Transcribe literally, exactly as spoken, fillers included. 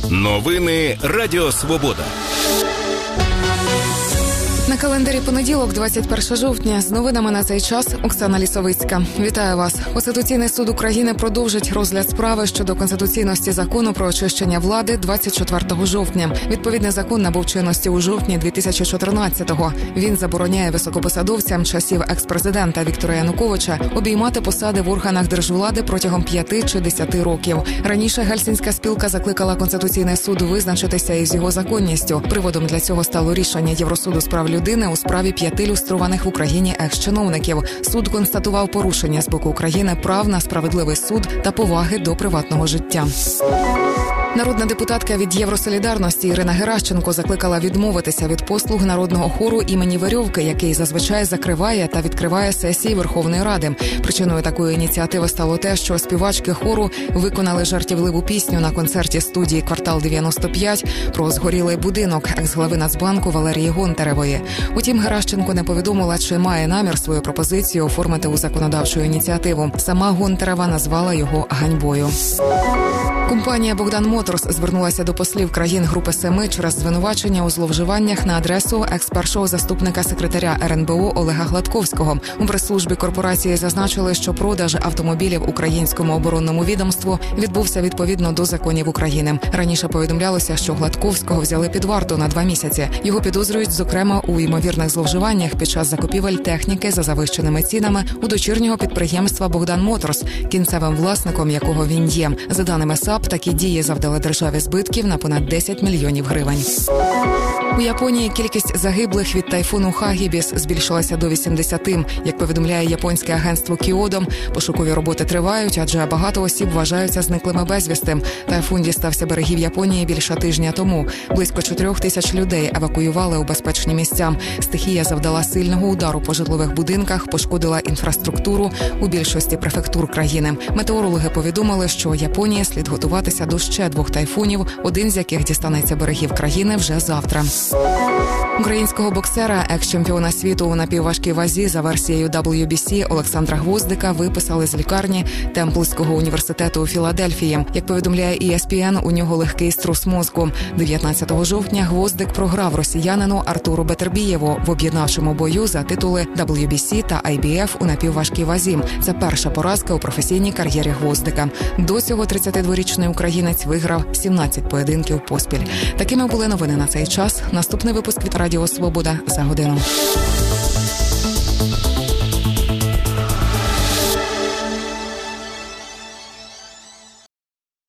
Новини Радіо Свобода. На календарі понеділок, двадцять перше жовтня. З новинами на цей час Оксана Лісовицька. Вітаю вас. Конституційний суд України продовжить розгляд справи щодо конституційності закону про очищення влади двадцять четвертого жовтня. Відповідний закон набув чинності у жовтні дві тисячі чотирнадцятого. Він забороняє високопосадовцям часів екс-президента Віктора Януковича обіймати посади в органах держвлади протягом п'яти чи десяти років. Раніше Гельсінська спілка закликала Конституційний суд визначитися із його законністю. Приводом для цього стало рішення Євросуду з прав людини у справі п'яти люстрованих в Україні екс-чиновників. Суд констатував порушення з боку України прав на справедливий суд та поваги до приватного життя. Народна депутатка від Євросолідарності Ірина Геращенко закликала відмовитися від послуг народного хору імені Верьовки, який зазвичай закриває та відкриває сесії Верховної Ради. Причиною такої ініціативи стало те, що співачки хору виконали жартівливу пісню на концерті студії «Квартал дев'яносто п'ять» про згорілий будинок екс-глави Нацбанку Валерії Гонтаревої. Утім, Геращенко не повідомила, чи має намір свою пропозицію оформити у законодавчу ініціативу. Сама Гонтарева назвала його ганьбою. Компанія «Богдан Моторс» звернулася до послів країн Групи Семи через звинувачення у зловживаннях на адресу екс-першого заступника секретаря ер ен бе о Олега Гладковського. У прес-службі корпорації зазначили, що продаж автомобілів українському оборонному відомству відбувся відповідно до законів України. Раніше повідомлялося, що Гладковського взяли під варту на два місяці. Його підозрюють, зокрема, у ймовірних зловживаннях під час закупівель техніки за завищеними цінами у дочірнього підприємства «Богдан Моторс», кінцевим власником якого він є. За даними САП, такі дії завдали державі збитків на понад десять мільйонів гривень. У Японії кількість загиблих від тайфуну Хагібіс збільшилася до вісімдесяти. Як повідомляє японське агентство Кіодо, пошукові роботи тривають, адже багато осіб вважаються зниклими безвісти. Тайфун дістався берегів Японії більше тижня тому. Близько чотирьох тисяч людей евакуювали у безпечні місця. Стихія завдала сильного удару по житлових будинках, пошкодила інфраструктуру у більшості префектур країни. Метеорологи повідомили, що Японії слід готуватися до ще двох тайфунів, один з яких дістанеться берегів країни вже завтра. Українського боксера, екс-чемпіона світу у напівважкій вазі за версією дабл ю бі сі Олександра Гвоздика виписали з лікарні Темплського університету у Філадельфії. Як повідомляє і ес пі ен, у нього легкий струс мозку. дев'ятнадцятого жовтня Гвоздик програв росіянину Артуру Бетербієву в об'єднавчому бою за титули дабл ю бі сі та ай бі еф у напівважкій вазі. Це перша поразка у професійній кар'єрі Гвоздика. До цього тридцятидворічний українець виграв сімнадцять поєдинків поспіль. Такими були новини на цей час. Наступний випуск від Радіо Свобода за годину.